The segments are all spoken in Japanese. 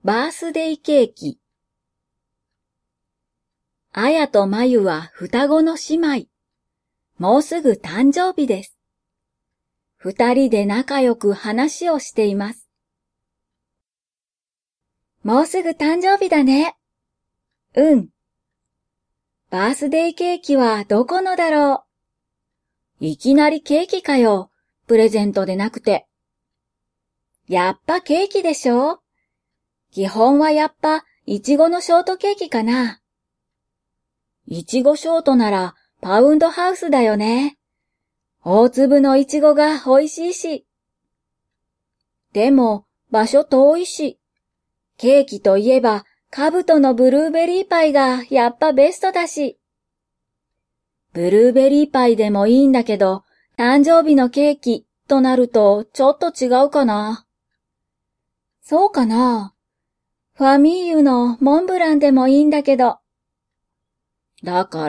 バースデーケーキ。あやとまゆは双子の姉妹。もうすぐ誕生日です。二人で仲良く話をしています。もうすぐ誕生日だね。うん。バースデーケーキはどこのだろう。いきなりケーキかよ。プレゼントでなくて。やっぱケーキでしょ？基本はやっぱいちごのショートケーキかな。いちごショートならパウンドハウスだよね。大粒のいちごが美味しいし。でも場所遠いし。ケーキといえばカブトのブルーベリーパイがやっぱベストだし。ブルーベリーパイでもいいんだけど、誕生日のケーキとなるとちょっと違うかな。そうかな。ファミーユのモンブランでもいいんだけど。だから、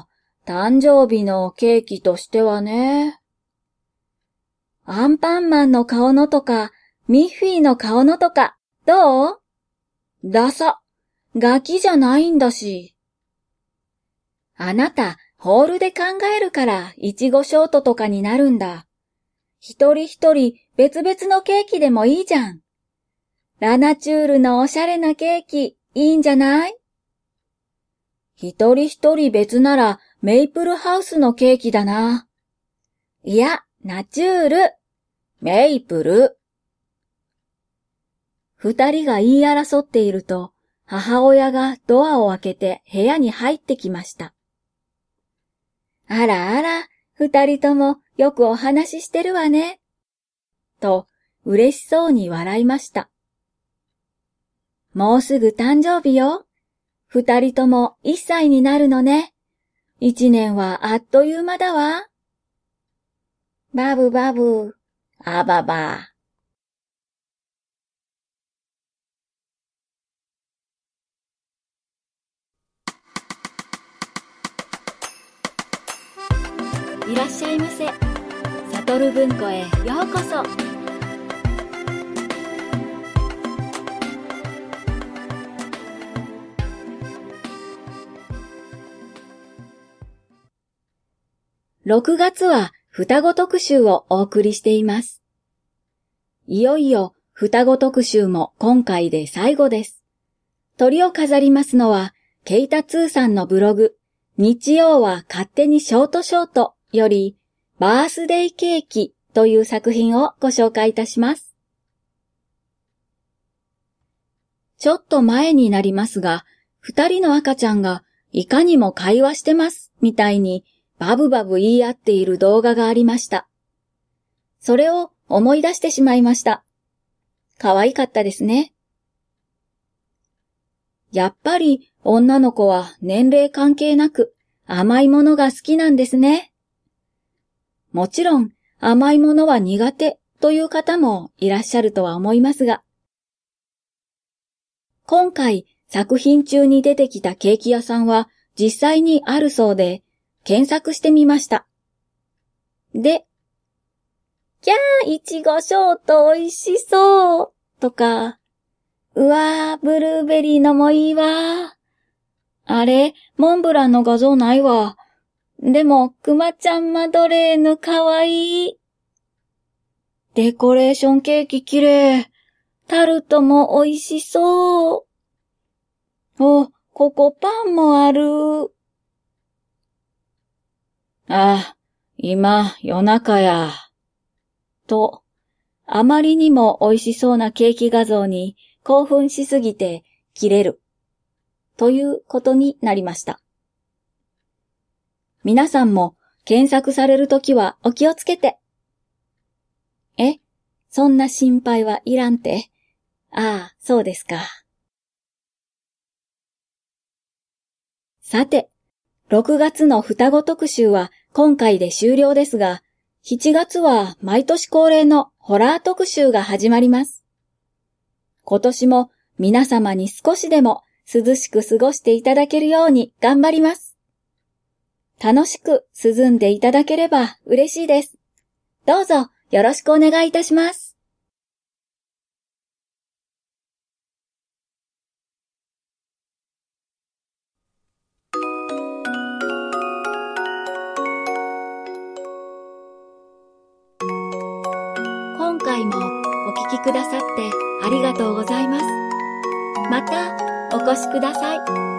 誕生日のケーキとしてはね。アンパンマンの顔のとか、ミッフィーの顔のとか、どう？ダサ。ガキじゃないんだし。あなた、ホールで考えるから、いちごショートとかになるんだ。一人一人別々のケーキでもいいじゃん。ラナチュールのおしゃれなケーキ、いいんじゃない？一人一人別ならメイプルハウスのケーキだな。いや、ナチュール。メイプル。二人が言い争っていると、母親がドアを開けて部屋に入ってきました。あらあら、二人ともよくお話ししてるわね。と、嬉しそうに笑いました。もうすぐ誕生日よ。二人とも1歳になるのね。1年はあっという間だわ。バブバブ、あばば。いらっしゃいませ。サトル文庫へようこそ。6月は双子特集をお送りしています。いよいよ双子特集も今回で最後です。トリを飾りますのは、ケイタツーさんのブログ、日曜は勝手にショートショートより、バースデーケーキという作品をご紹介いたします。ちょっと前になりますが、二人の赤ちゃんがいかにも会話してますみたいにバブバブ言い合っている動画がありました。それを思い出してしまいました。可愛かったですね。やっぱり女の子は年齢関係なく甘いものが好きなんですね。もちろん甘いものは苦手という方もいらっしゃるとは思いますが、今回作品中に出てきたケーキ屋さんは実際にあるそうで検索してみました。で、キャーいちごショート美味しそうとか、うわーブルーベリーのもいいわ。あれ、モンブランの画像ないわ。でも、くまちゃんマドレーヌかわいい。デコレーションケーキきれい。タルトも美味しそう。お、ここパンもある。あ、今夜中や。と、あまりにも美味しそうなケーキ画像に興奮しすぎて切れる。ということになりました。皆さんも検索されるときはお気をつけて。そんな心配はいらんて。ああ、そうですか。さて、6月の双子特集は今回で終了ですが、7月は毎年恒例のホラー特集が始まります。今年も皆様に少しでも涼しく過ごしていただけるように頑張ります。楽しく涼んでいただければ嬉しいです。どうぞよろしくお願いいたします。 回もお聞きくださってありがとうございます。またお越しください。